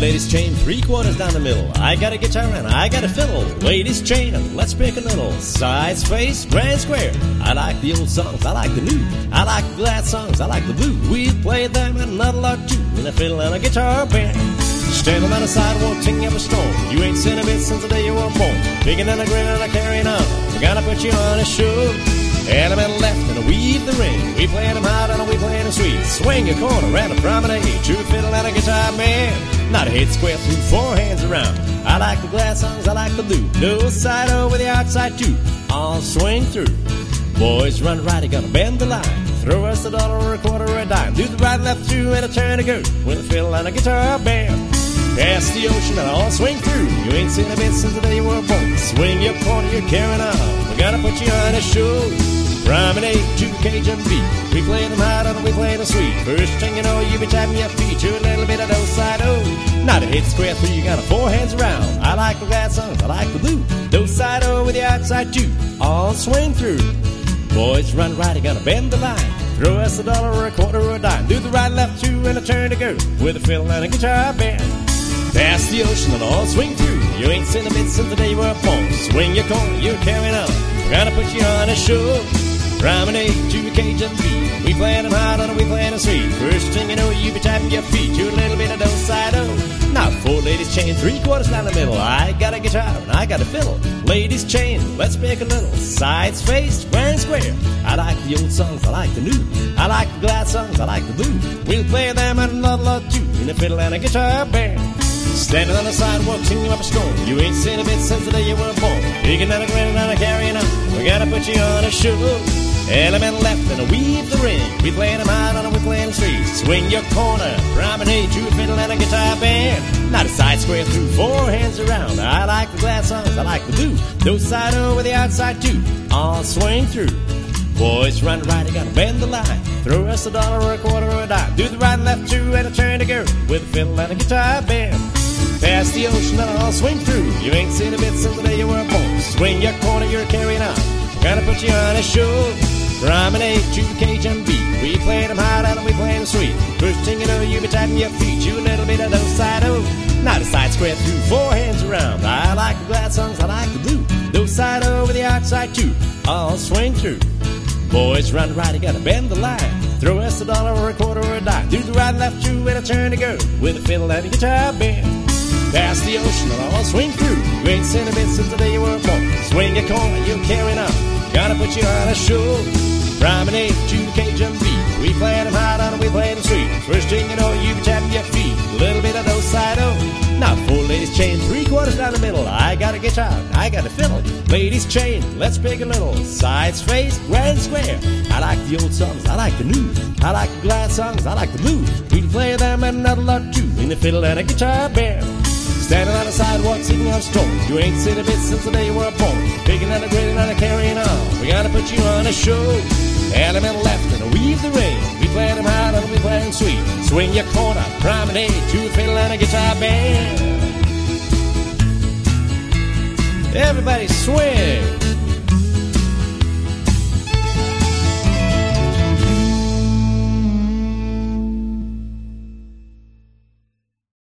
ladies chain, 3/4 down the middle. I got a guitar and I got a fiddle. Ladies chain, and let's pick a little. Sides, face, grand square. I like the old songs, I like the new. I like the glad songs, I like the blue. We play them and not a lot too. In a fiddle and a guitar band. Standing on the sidewalk, singing up a storm. You ain't seen a bit since the day you were born. Digging and a grin and a carrying on. We gotta put you on a show. Element left and a weave the ring. We playing them hard and we playing them sweet. Swing a corner around a promenade. True fiddle and a guitar man. Not a hit square through 4 hands around. I like the glad songs, I like the blue. No side over the outside too. All swing through. Boys run right, you gotta bend the line. Throw us $1 or $1/4 or a dime. Do the right and left through and a turn to go. With a fiddle and a guitar band. Past the ocean and all swing through. You ain't seen a bit since the day you were born. Swing your corner, you're carrying on. We gotta put you on a show. Promenade to Cajun beat. We play them hard and we play them sweet. First thing you know, you be tapping your feet to a little bit of those side O. Not a hit square through, you got a 4 hands around. I like the glad songs, I like the blue. Those side O with the outside too. All swing through. Boys run right, you gotta bend the line. Throw us $1 or $1/4 or a dime. Do the right and left two and a turn to go. With a fiddle and a guitar band. Past the ocean and all swing through. You ain't seen a bit since the day you were born. Swing your corner, you're carrying on. Gotta put you on a show. Promenade to a Cajun beat. We playing them hard and we playing them sweet. First thing you know, you be tapping your feet to a little bit of those side O. Now 4 ladies chain, 3/4 down the middle. I got a guitar and I got a fiddle. Ladies chain, let's pick a little. Sides, face, grand square. I like the old songs, I like the new. I like the glad songs, I like the blue. We'll play them and a lot too. In a fiddle and a guitar band. Standing on the sidewalk, singing up a storm. You ain't seen a bit since the day you were born. Digging and a grinning and a carrying on. We gotta put you on a show. Element left and a weave the ring. We playing them hard and we playing them straight. Swing your corner, promenade to a fiddle and a guitar band. Not a side square through 4 hands around. I like the glad songs, I like the blue. Those side over the outside too. All swing through. Boys run right, you gotta bend the line. Throw us $1 or $1/4 or a dime. Do the right and left two and a turn to go. With a fiddle and a guitar band. Past the ocean and I'll swing through. You ain't seen a bit since the day you were born. Swing your corner, you're carrying on. Gotta put you on a show. Promenade to Cajun beat. We play them hard and we play them sweet. First thing you know, you be tapping your feet. You a little bit of those side O. Not a side square through 4 hands around. I like the glad songs, I like the blue. Those side over the outside too. All swing through. Boys run right, you gotta bend the line. Throw us $1 or $1/4 or a dime. Do the right and left two and a turn to go. With a fiddle and a guitar band. Past the ocean and I'll swing through. You ain't seen a bit since the day you were born. Swing your corner, you're carrying on. Gotta put you on a show. Promenade to the Cajun beat. We play them hard and we play them sweet. First thing you know, you be tapping your feet. A little bit of those side O. Now 4 ladies chain, 3/4 down the middle. I got a guitar, I got a fiddle. Ladies chain, let's pick a little. Sides, face, grand square. I like the old songs, I like the new. I like the glad songs, I like the blue. We play them and not a lot too. In a fiddle and a guitar band. Standing on the sidewalk, singing up storm. You ain't seen a bit since the day you were born. Picking and a grinning and a carrying on. We gotta put you on a show. Element left and a weave the ring. We play them hard and we play them sweet. Swing your corner, promenade to a fiddle and a guitar band. Everybody swing.